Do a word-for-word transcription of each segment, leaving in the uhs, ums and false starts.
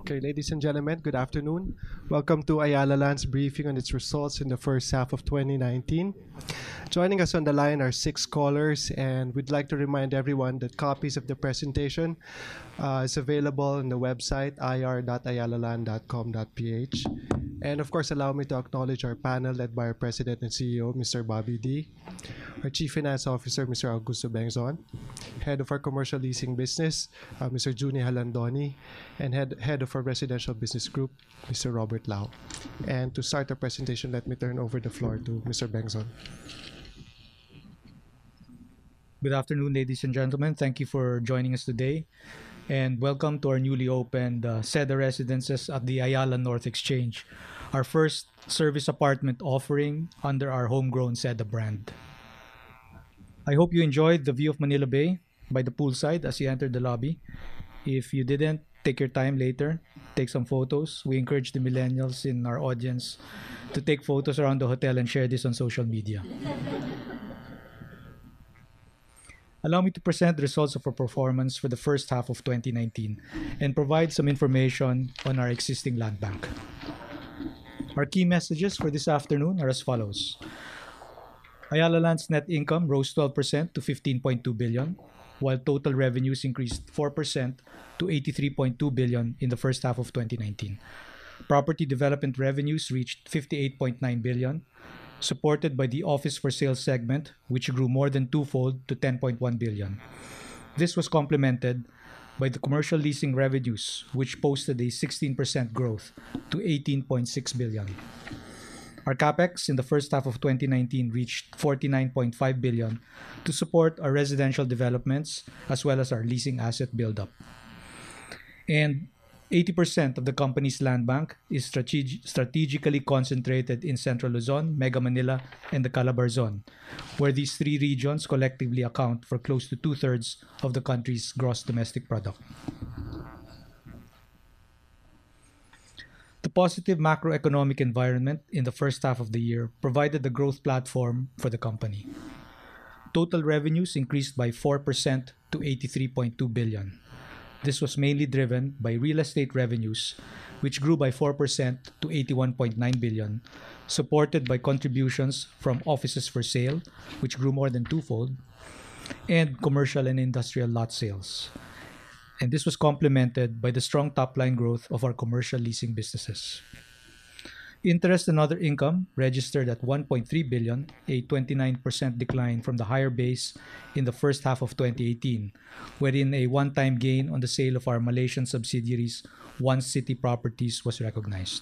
Okay, ladies and gentlemen, good afternoon. Welcome to Ayala Land's briefing on its results in the first half of twenty nineteen. Joining us on the line are six callers, and we'd like to remind everyone that copies of the presentation uh, is available on the website i r dot ayala land dot com dot p h. And of course, allow me to acknowledge our panel led by our President and C E O, Mister Bobby D, our Chief Finance Officer, Mister Augusto Bengzon, Head of our Commercial Leasing Business, uh, Mister Juni Halandoni, and Head, Head of our Residential Business Group, Mister Robert Lau. And to start the presentation, let me turn over the floor to Mister Bengzon. Good afternoon, ladies and gentlemen. Thank you for joining us today. And welcome to our newly opened uh, Seda Residences at the Ayala North Exchange, our first service apartment offering under our homegrown Seda brand. I hope you enjoyed the view of Manila Bay by the poolside as you entered the lobby. If you didn't, take your time later, take some photos. We encourage the millennials in our audience to take photos around the hotel and share this on social media. Allow me to present the results of our performance for the first half of twenty nineteen and provide some information on our existing land bank. Our key messages for this afternoon are as follows. Ayala Land's net income rose twelve percent to fifteen point two billion, while total revenues increased four percent to eighty-three point two billion in the first half of twenty nineteen. Property development revenues reached fifty-eight point nine billion, supported by the office for sale segment, which grew more than twofold to ten point one billion. This was complemented by the commercial leasing revenues, which posted a sixteen percent growth to eighteen point six billion. Our capex in the first half of twenty nineteen reached forty-nine point five billion to support our residential developments as well as our leasing asset buildup. And eighty percent of the company's land bank is strateg- strategically concentrated in Central Luzon, Mega Manila, and the Calabar Zone, where these three regions collectively account for close to two-thirds of the country's gross domestic product. The positive macroeconomic environment in the first half of the year provided the growth platform for the company. Total revenues increased by four percent to eighty-three point two billion. This was mainly driven by real estate revenues, which grew by four percent to eighty-one point nine billion, supported by contributions from offices for sale, which grew more than twofold, and commercial and industrial lot sales. And this was complemented by the strong top-line growth of our commercial leasing businesses. Interest and other income registered at one point three billion, a twenty-nine percent decline from the higher base in the first half of twenty eighteen, wherein a one-time gain on the sale of our Malaysian subsidiaries, One City Properties, was recognized.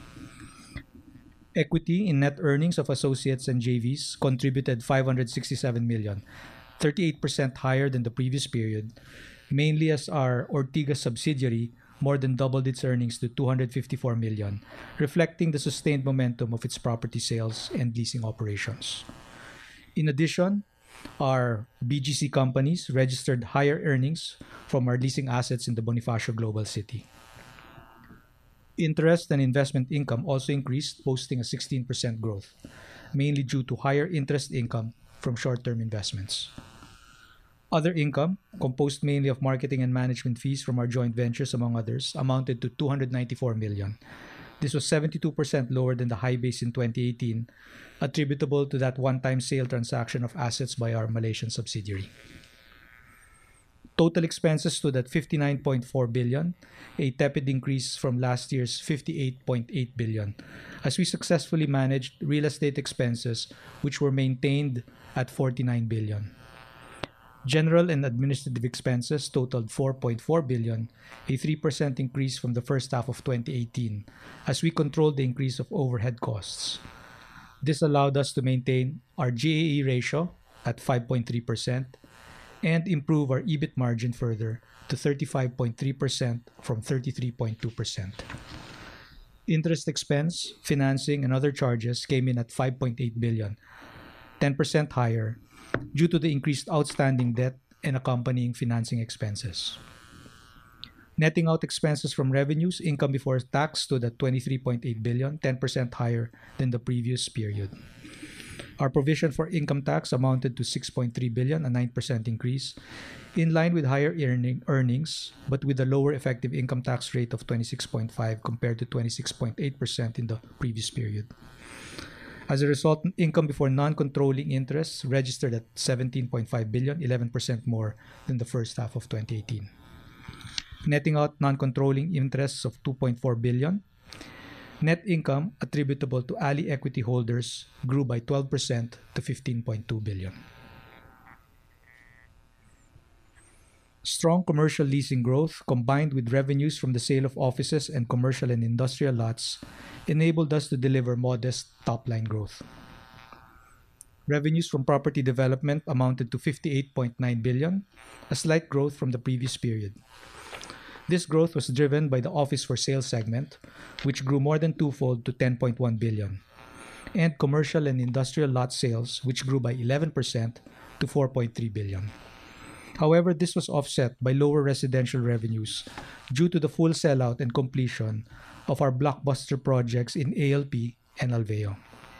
Equity in net earnings of associates and J Vs contributed five hundred sixty-seven million, thirty-eight percent higher than the previous period, mainly as our Ortigas subsidiary more than doubled its earnings to two hundred fifty-four million, reflecting the sustained momentum of its property sales and leasing operations. In addition, our B G C companies registered higher earnings from our leasing assets in the Bonifacio Global City. Interest and investment income also increased, posting a sixteen percent growth, mainly due to higher interest income from short-term investments. Other income, composed mainly of marketing and management fees from our joint ventures, among others, amounted to two hundred ninety-four million. This was seventy-two percent lower than the high base in twenty eighteen, attributable to that one-time sale transaction of assets by our Malaysian subsidiary. Total expenses stood at fifty-nine point four billion, a tepid increase from last year's fifty-eight point eight billion, as we successfully managed real estate expenses, which were maintained at forty-nine billion. General and administrative expenses totaled four point four billion, a three percent increase from the first half of twenty eighteen, as we controlled the increase of overhead costs. This allowed us to maintain our G A E ratio at five point three percent and improve our E B I T margin further to thirty-five point three percent from thirty-three point two percent. Interest expense, financing, and other charges came in at five point eight billion, ten percent higher, due to the increased outstanding debt and accompanying financing expenses. Netting out expenses from revenues, income before tax stood at twenty-three point eight billion, ten percent higher than the previous period. Our provision for income tax amounted to six point three billion, a nine percent increase, in line with higher earning, earnings, but with a lower effective income tax rate of twenty-six point five compared to twenty-six point eight percent in the previous period. As a result, income before non-controlling interests registered at seventeen point five billion, eleven percent more than the first half of twenty eighteen. Netting out non-controlling interests of two point four billion, net income attributable to A L I equity holders grew by twelve percent to fifteen point two billion. Strong commercial leasing growth combined with revenues from the sale of offices and commercial and industrial lots enabled us to deliver modest top-line growth. Revenues from property development amounted to fifty-eight point nine billion, a slight growth from the previous period. This growth was driven by the office for sale segment, which grew more than twofold to ten point one billion, and commercial and industrial lot sales, which grew by eleven percent to four point three billion. However, this was offset by lower residential revenues due to the full sellout and completion of our blockbuster projects in A L P and Alveo.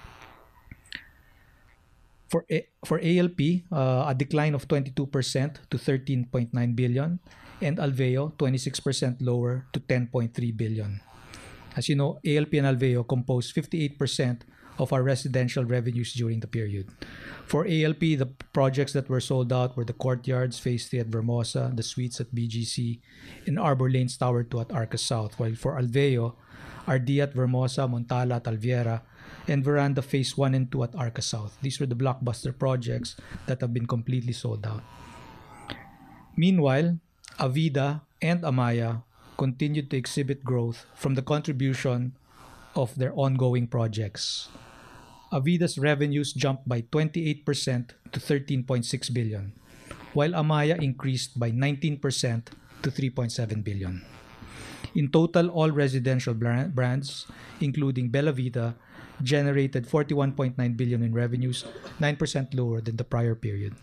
For, A- for A L P, uh, a decline of twenty-two percent to thirteen point nine billion, and Alveo twenty-six percent lower to ten point three billion. As you know, A L P and Alveo compose fifty-eight percent of our residential revenues during the period. For A L P, the projects that were sold out were the Courtyards Phase three at Vermosa, the Suites at B G C, and Arbor Lanes Tower two at Arca South, while for Alveo, Ardia at Vermosa, Montala at Alviera, and Veranda Phase one and two at Arca South. These were the blockbuster projects that have been completely sold out. Meanwhile, Avida and Amaya continued to exhibit growth from the contribution of their ongoing projects. Avida's revenues jumped by twenty-eight percent to thirteen point six billion, while Amaya increased by nineteen percent to three point seven billion. In total, all residential brands, including Bella Vita, generated forty-one point nine billion in revenues, nine percent lower than the prior period.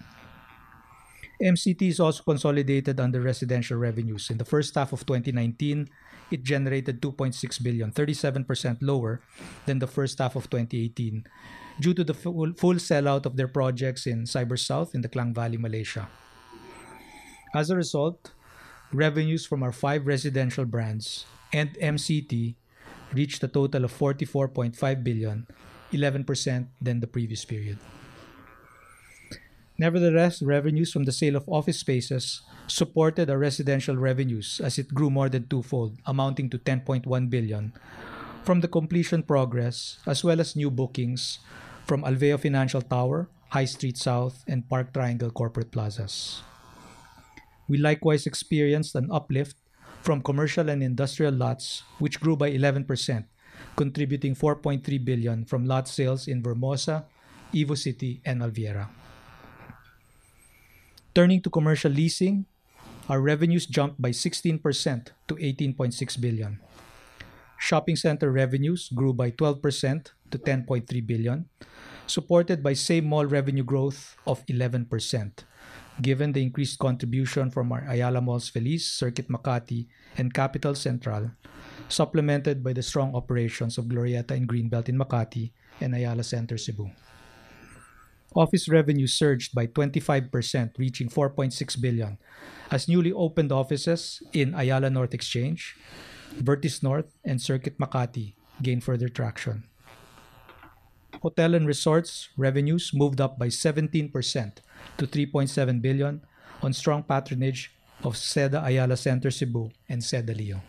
M C T is also consolidated under residential revenues. In the first half of twenty nineteen, it generated two point six billion, thirty-seven percent lower than the first half of twenty eighteen, due to the full, full sellout of their projects in Cyber South in the Klang Valley, Malaysia. As a result, revenues from our five residential brands and M C T reached a total of forty-four point five billion, eleven percent than the previous period. Nevertheless, revenues from the sale of office spaces supported our residential revenues as it grew more than twofold, amounting to ten point one billion, from the completion progress as well as new bookings from Alveo Financial Tower, High Street South, and Park Triangle Corporate Plazas. We likewise experienced an uplift from commercial and industrial lots, which grew by eleven percent, contributing four point three billion from lot sales in Vermosa, Evo City, and Alviera. Turning to commercial leasing, our revenues jumped by sixteen percent to eighteen point six billion. Shopping center revenues grew by twelve percent to ten point three billion, supported by same mall revenue growth of eleven percent, given the increased contribution from our Ayala Malls Feliz, Circuit Makati, and Capital Central, supplemented by the strong operations of Glorietta and Greenbelt in Makati and Ayala Center Cebu. Office revenue surged by twenty-five percent, reaching four point six billion, as newly opened offices in Ayala North Exchange, Vertis North, and Circuit Makati gained further traction. Hotel and resorts revenues moved up by seventeen percent to three point seven billion on strong patronage of Seda Ayala Center Cebu and Seda Leo.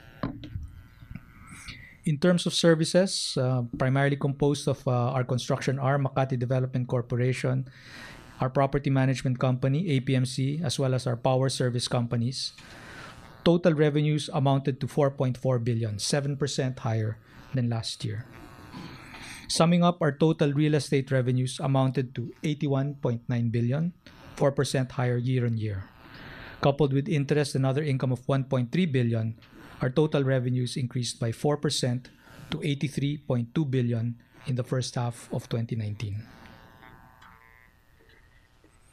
In terms of services, uh, primarily composed of uh, our construction arm, Makati Development Corporation, our property management company, A P M C, as well as our power service companies, total revenues amounted to four point four billion, seven percent higher than last year. Summing up, our total real estate revenues amounted to eighty-one point nine billion, four percent higher year on year. Coupled with interest and other income of one point three billion, our total revenues increased by four percent to eighty-three point two billion in the first half of twenty nineteen.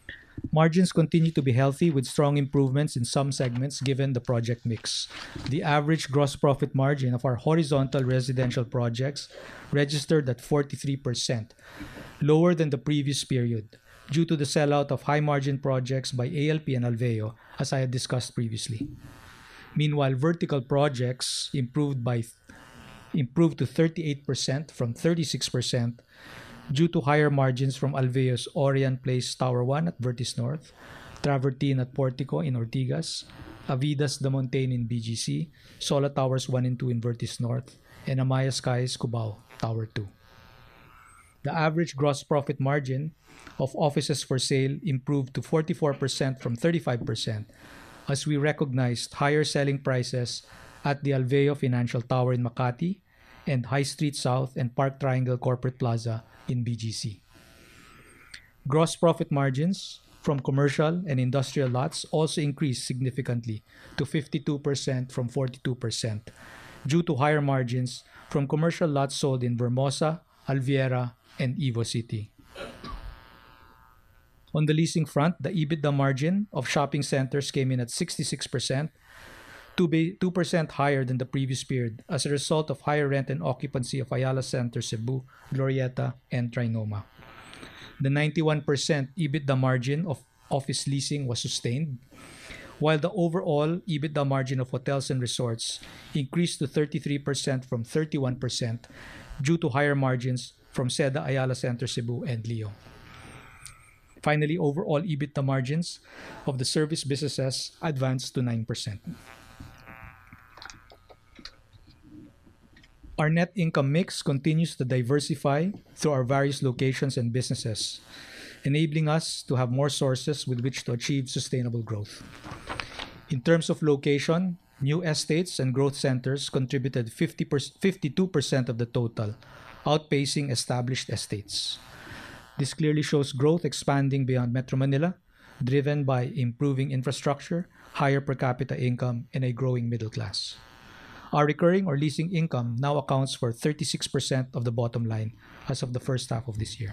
Margins continue to be healthy with strong improvements in some segments given the project mix. The average gross profit margin of our horizontal residential projects registered at forty-three percent, lower than the previous period, due to the sellout of high-margin projects by A L P and Alveo, as I had discussed previously. Meanwhile, vertical projects improved by improved to thirty-eight percent from thirty-six percent due to higher margins from Alveo's Orion Place Tower one at Vertis North, Travertine at Portico in Ortigas, Avidas The Montaigne in B G C, Sola Towers one and two in Vertis North, and Amaya Skies Cubao Tower two. The average gross profit margin of offices for sale improved to forty-four percent from thirty-five percent as we recognized higher selling prices at the Alveo Financial Tower in Makati and High Street South and Park Triangle Corporate Plaza in B G C. Gross profit margins from commercial and industrial lots also increased significantly to fifty-two percent from forty-two percent due to higher margins from commercial lots sold in Vermosa, Alviera, and Evo City. On the leasing front, the EBITDA margin of shopping centers came in at sixty-six percent, two percent higher than the previous period as a result of higher rent and occupancy of Ayala Center Cebu, Glorieta, and Trinoma. The ninety-one percent EBITDA margin of office leasing was sustained, while the overall EBITDA margin of hotels and resorts increased to thirty-three percent from thirty-one percent due to higher margins from Seda Ayala Center Cebu and Leo. Finally, overall EBITDA margins of the service businesses advanced to nine percent. Our net income mix continues to diversify through our various locations and businesses, enabling us to have more sources with which to achieve sustainable growth. In terms of location, new estates and growth centers contributed fifty-two percent of the total, outpacing established estates. This clearly shows growth expanding beyond Metro Manila, driven by improving infrastructure, higher per capita income, and a growing middle class. Our recurring or leasing income now accounts for thirty-six percent of the bottom line as of the first half of this year.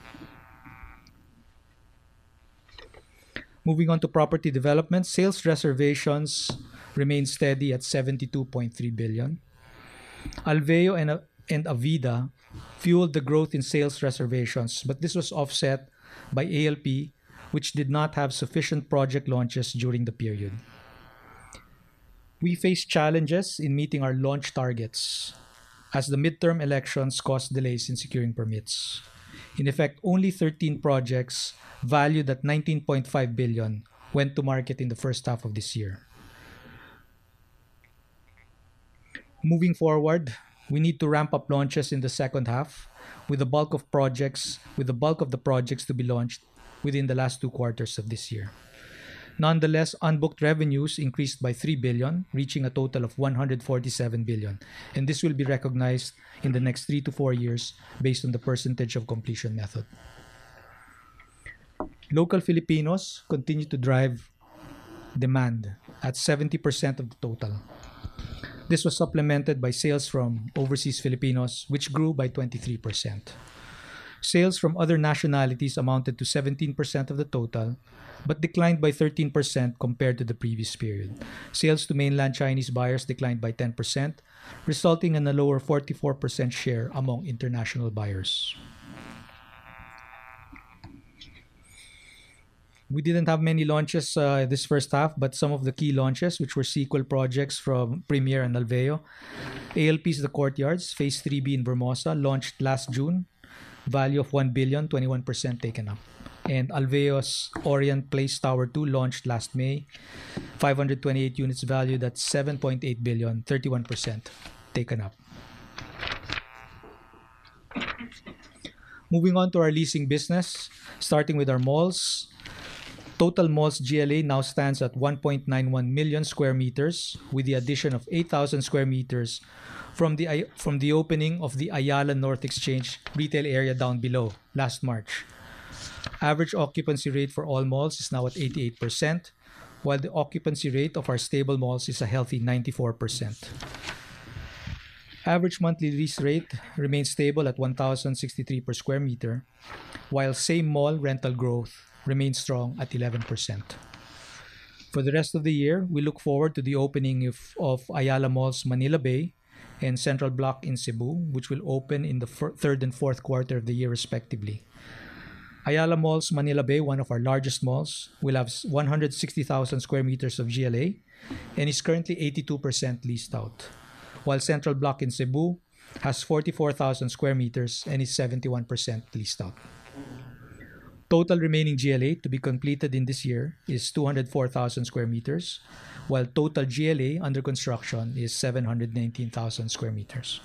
Moving on to property development, sales reservations remain steady at seventy-two point three billion. Alveo and, and Avida fueled the growth in sales reservations, but this was offset by A L P, which did not have sufficient project launches during the period. We faced challenges in meeting our launch targets as the midterm elections caused delays in securing permits. In effect, only thirteen projects valued at nineteen point five billion went to market in the first half of this year. Moving forward, we need to ramp up launches in the second half with the bulk of projects with the bulk of the projects to be launched within the last two quarters of this year. Nonetheless, unbooked revenues increased by three billion, reaching a total of one hundred forty-seven billion, and this will be recognized in the next three to four years based on the percentage of completion method. Local Filipinos continue to drive demand at seventy percent of the total. This was supplemented by sales from overseas Filipinos, which grew by twenty-three percent. Sales from other nationalities amounted to seventeen percent of the total, but declined by thirteen percent compared to the previous period. Sales to mainland Chinese buyers declined by ten percent, resulting in a lower forty-four percent share among international buyers. We didn't have many launches uh, this first half, but some of the key launches, which were sequel projects from Premier and Alveo. A L P's The Courtyards, Phase three B in Vermosa, launched last June. Value of one billion, twenty-one percent taken up. And Alveo's Orion Place Tower two launched last May. five hundred twenty-eight units valued at seven point eight billion, thirty-one percent taken up. Moving on to our leasing business, starting with our malls. Total malls G L A now stands at one point nine one million square meters with the addition of eight thousand square meters from the from the opening of the Ayala North Exchange retail area down below last March. Average occupancy rate for all malls is now at eighty-eight percent, while the occupancy rate of our stable malls is a healthy ninety-four percent. Average monthly lease rate remains stable at one thousand sixty-three per square meter, while same mall rental growth remains strong at eleven percent. For the rest of the year, we look forward to the opening of, of Ayala Malls Manila Bay and Central Block in Cebu, which will open in the fir- third and fourth quarter of the year respectively. Ayala Malls Manila Bay, one of our largest malls, will have one hundred sixty thousand square meters of G L A and is currently eighty-two percent leased out, while Central Block in Cebu has forty-four thousand square meters and is seventy-one percent leased out. Total remaining G L A to be completed in this year is two hundred four thousand square meters, while total G L A under construction is seven hundred nineteen thousand square meters.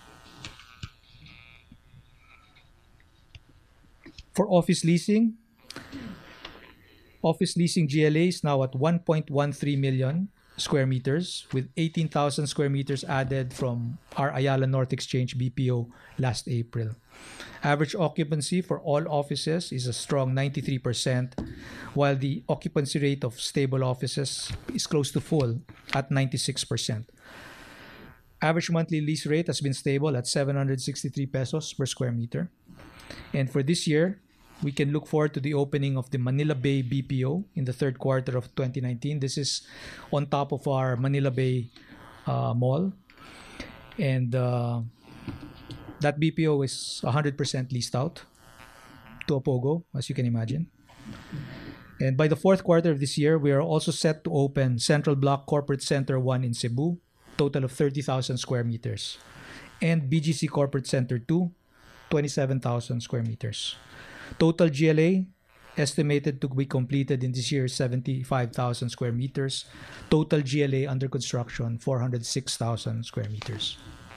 For office leasing, office leasing G L A is now at one point one three million square meters, with eighteen thousand square meters added from our Ayala North Exchange B P O last April. Average occupancy for all offices is a strong ninety-three percent, while the occupancy rate of stable offices is close to full at ninety-six percent. Average monthly lease rate has been stable at seven hundred sixty-three pesos per square meter. And for this year, we can look forward to the opening of the Manila Bay B P O in the third quarter of twenty nineteen. This is on top of our Manila Bay uh, mall. And uh, that B P O is one hundred percent leased out to Opogo, as you can imagine. And by the fourth quarter of this year, we are also set to open Central Block Corporate Center one in Cebu, total of thirty thousand square meters. And B G C Corporate Center two, twenty-seven thousand square meters. Total G L A estimated to be completed in this year is seventy-five thousand square meters. Total G L A under construction, four hundred six thousand square meters.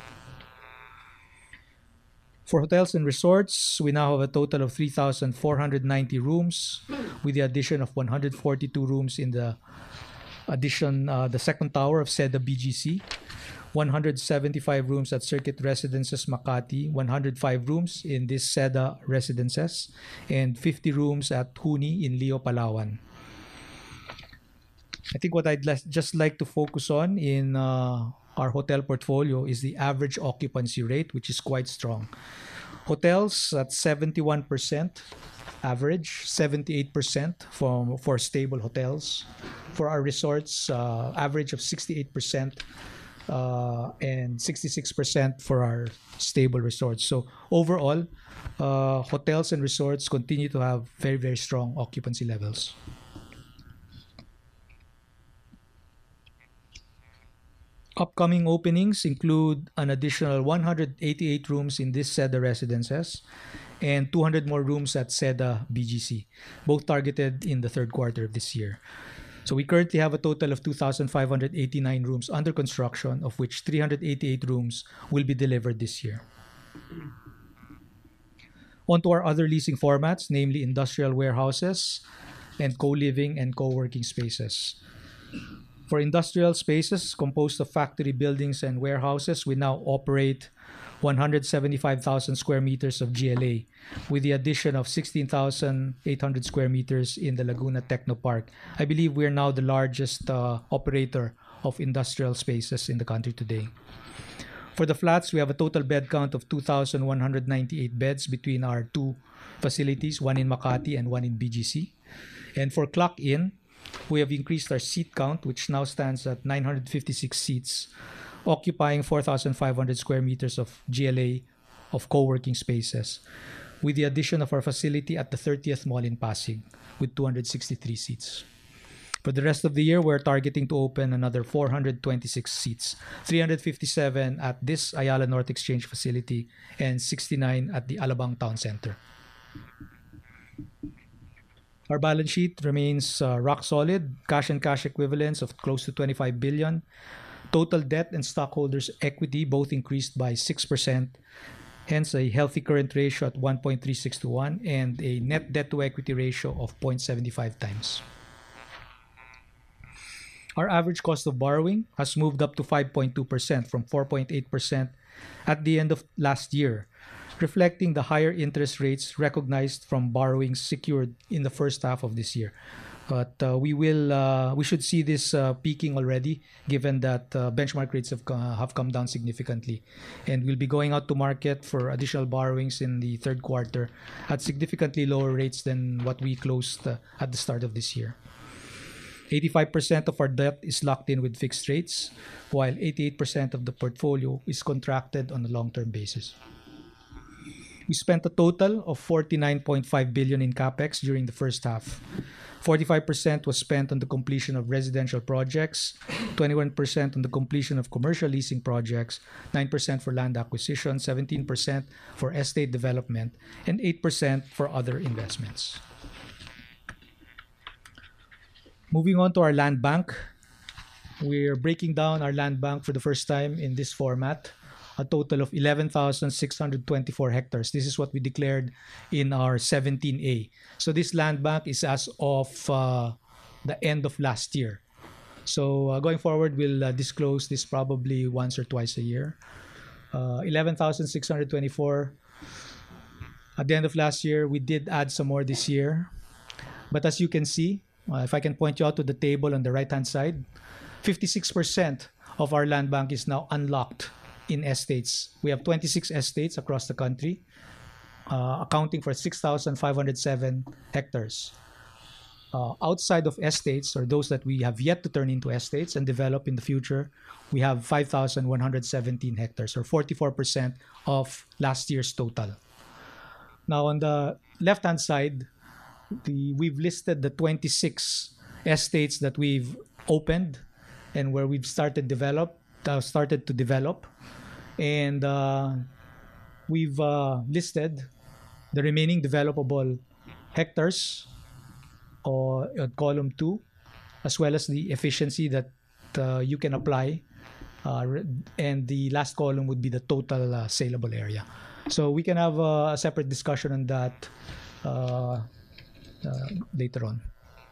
For hotels and resorts, we now have a total of three thousand four hundred ninety rooms, with the addition of one hundred forty-two rooms in the addition, uh, the second tower of SEDA B G C, one hundred seventy-five rooms at Circuit Residences Makati, one hundred five rooms in this SEDA Residences, and fifty rooms at Huni in Leo, Palawan. I think what I'd les- just like to focus on in uh, our hotel portfolio is the average occupancy rate, which is quite strong. Hotels at seventy-one percent average, seventy-eight percent for, for stable hotels. For our resorts, uh, average of sixty-eight percent uh, and sixty-six percent for our stable resorts. So overall, uh, hotels and resorts continue to have very, very strong occupancy levels. Upcoming openings include an additional one hundred eighty-eight rooms in this SEDA Residences and two hundred more rooms at SEDA B G C, both targeted in the third quarter of this year. So we currently have a total of two thousand five hundred eighty-nine rooms under construction, of which three hundred eighty-eight rooms will be delivered this year. On to our other leasing formats, namely industrial warehouses and co-living and co-working spaces. For industrial spaces composed of factory buildings and warehouses, we now operate one hundred seventy-five thousand square meters of G L A, with the addition of sixteen thousand eight hundred square meters in the Laguna Technopark. I believe we are now the largest uh, operator of industrial spaces in the country today. For the flats, we have a total bed count of two thousand one hundred ninety-eight beds between our two facilities, one in Makati and one in B G C. And for Clock-In, we have increased our seat count, which now stands at nine hundred fifty-six seats, occupying four thousand five hundred square meters of G L A of co-working spaces, with the addition of our facility at the thirtieth Mall in Pasig, with two hundred sixty-three seats. For the rest of the year, we're targeting to open another four hundred twenty-six seats, three hundred fifty-seven at this Ayala North Exchange facility and sixty-nine at the Alabang Town Center. Our balance sheet remains uh, rock solid, cash and cash equivalents of close to twenty-five billion. Total debt and stockholders' equity both increased by six percent, hence a healthy current ratio at one point three six to one and a net debt to equity ratio of zero point seven five times. Our average cost of borrowing has moved up to five point two percent from four point eight percent at the end of last year, reflecting the higher interest rates recognized from borrowings secured in the first half of this year. But uh, we will uh, we should see this uh, peaking already, given that uh, benchmark rates have uh, have come down significantly, and we'll be going out to market for additional borrowings in the third quarter at significantly lower rates than what we closed uh, at the start of this year. eighty-five percent of our debt is locked in with fixed rates, while eighty-eight percent of the portfolio is contracted on a long-term basis. We spent a total of forty-nine point five billion in capex during the first half. forty-five percent was spent on the completion of residential projects, twenty-one percent on the completion of commercial leasing projects, nine percent for land acquisition, seventeen percent for estate development, and eight percent for other investments. Moving on to our land bank. We're breaking down our land bank for the first time in this format. A total of eleven thousand six hundred twenty-four hectares. This is what we declared in our seventeen A. So this land bank is as of uh, the end of last year. So uh, going forward, we'll uh, disclose this probably once or twice a year. Uh, eleven thousand six hundred twenty-four. At the end of last year, we did add some more this year. But as you can see, uh, if I can point you out to the table on the right-hand side, fifty-six percent of our land bank is now unlocked in estates. We have twenty-six estates across the country, uh, accounting for six thousand five hundred seven hectares. Uh, outside of estates, or those that we have yet to turn into estates and develop in the future, we have five thousand one hundred seventeen hectares, or forty-four percent of last year's total. Now, on the left-hand side, the, we've listed the twenty-six estates that we've opened and where we've started develop, uh, started to develop. And uh, we've uh, listed the remaining developable hectares or uh, column two, as well as the efficiency that uh, you can apply. Uh, and the last column would be the total uh, saleable area. So we can have uh, a separate discussion on that uh, uh, later on.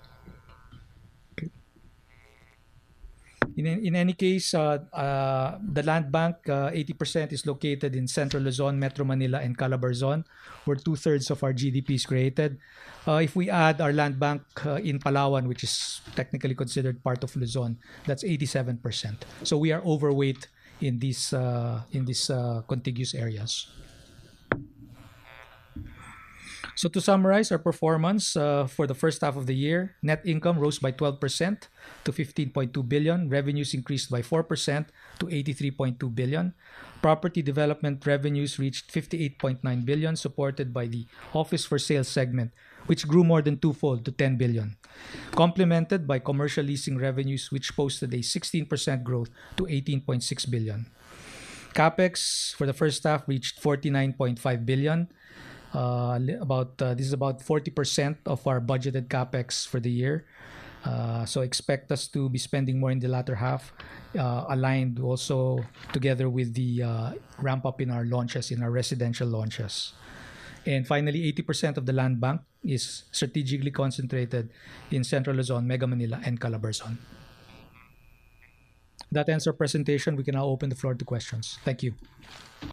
In, in any case, uh, uh, the land bank, uh, eighty percent is located in Central Luzon, Metro Manila, and Calabarzon, where two-thirds of our G D P is created. Uh, if we add our land bank uh, in Palawan, which is technically considered part of Luzon, that's eighty-seven percent. So we are overweight in these, uh, in these uh, contiguous areas. So to summarize our performance uh, for the first half of the year, net income rose by twelve percent to fifteen point two billion. Revenues increased by four percent to eighty-three point two billion. Property development revenues reached fifty-eight point nine billion, supported by the office for sale segment, which grew more than twofold to ten billion. Complemented by commercial leasing revenues, which posted a sixteen percent growth to eighteen point six billion. Capex for the first half reached forty-nine point five billion. Uh, about uh, this is about forty percent of our budgeted capex for the year. Uh, so expect us to be spending more in the latter half, uh, aligned also together with the uh, ramp up in our launches, in our residential launches. And finally, eighty percent of the land bank is strategically concentrated in Central Luzon, Mega Manila, and Calabarzon. That ends our presentation. We can now open the floor to questions. Thank you.